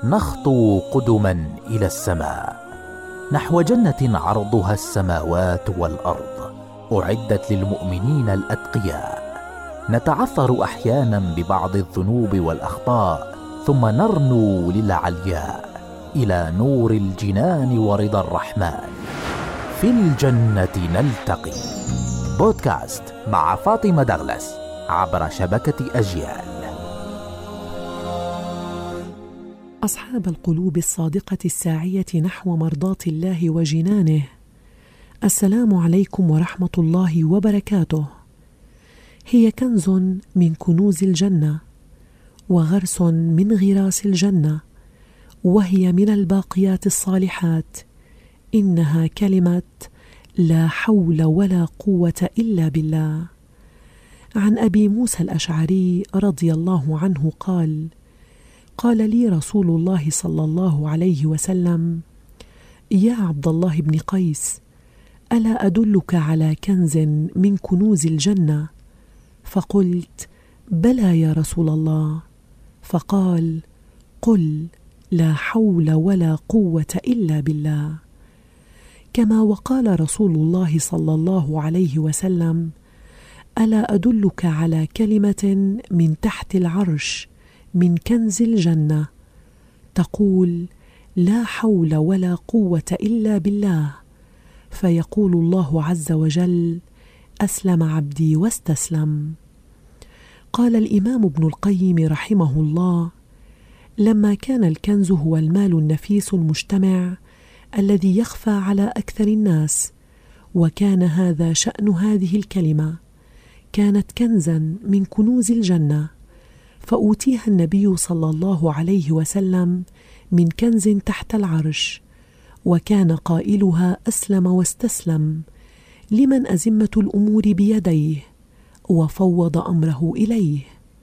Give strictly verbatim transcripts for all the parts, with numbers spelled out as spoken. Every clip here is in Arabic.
نخطو قدما إلى السماء نحو جنة عرضها السماوات والأرض، أعدت للمؤمنين الأتقياء. نتعثر أحيانا ببعض الذنوب والأخطاء، ثم نرنو للعلياء إلى نور الجنان ورضا الرحمن. في الجنة نلتقي. بودكاست مع فاطمة دغلس عبر شبكة أجيال. أصحاب القلوب الصادقة الساعية نحو مرضاة الله وجنانه، السلام عليكم ورحمة الله وبركاته. هي كنز من كنوز الجنة، وغرس من غراس الجنة، وهي من الباقيات الصالحات. إنها كلمة لا حول ولا قوة إلا بالله. عن أبي موسى الأشعري رضي الله عنه قال: قال لي رسول الله صلى الله عليه وسلم: يا عبد الله بن قيس، ألا أدلك على كنز من كنوز الجنة؟ فقلت: بلى يا رسول الله. فقال: قل لا حول ولا قوة إلا بالله. كما وقال رسول الله صلى الله عليه وسلم: ألا أدلك على كلمة من تحت العرش من كنز الجنة، تقول لا حول ولا قوة إلا بالله، فيقول الله عز وجل: أسلم عبدي واستسلم. قال الإمام ابن القيم رحمه الله: لما كان الكنز هو المال النفيس المجتمع الذي يخفى على أكثر الناس، وكان هذا شأن هذه الكلمة، كانت كنزا من كنوز الجنة، فأوتيها النبي صلى الله عليه وسلم من كنز تحت العرش، وكان قائلها أسلم واستسلم، لمن أزمة الأمور بيديه وفوض أمره إليه.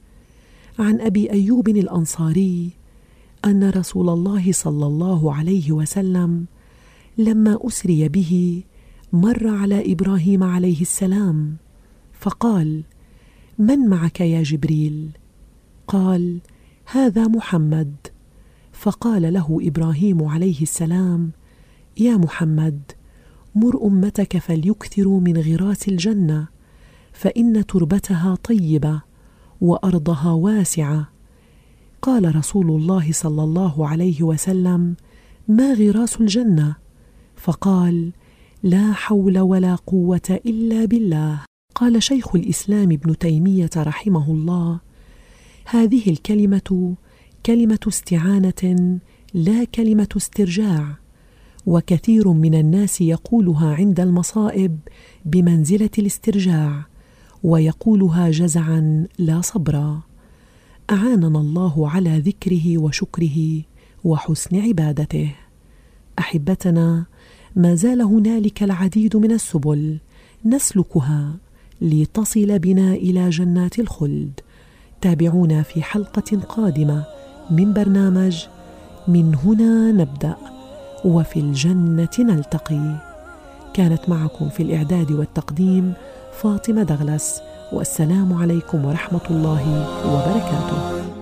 عن أبي أيوب الأنصاري أن رسول الله صلى الله عليه وسلم لما أسري به مر على إبراهيم عليه السلام، فقال: من معك يا جبريل؟ قال: هذا محمد. فقال له إبراهيم عليه السلام: يا محمد، مر أمتك فليكثروا من غراس الجنة، فإن تربتها طيبة وأرضها واسعة. قال رسول الله صلى الله عليه وسلم: ما غراس الجنة؟ فقال: لا حول ولا قوة إلا بالله. قال شيخ الإسلام ابن تيمية رحمه الله: هذه الكلمة كلمة استعانة لا كلمة استرجاع، وكثير من الناس يقولها عند المصائب بمنزلة الاسترجاع، ويقولها جزعا لا صبرا. أعاننا الله على ذكره وشكره وحسن عبادته. أحبتنا، ما زال هنالك العديد من السبل نسلكها لتصل بنا إلى جنات الخلد. تابعونا في حلقة قادمة من برنامج من هنا نبدأ وفي الجنة نلتقي. كانت معكم في الإعداد والتقديم فاطمة دغلس، والسلام عليكم ورحمة الله وبركاته.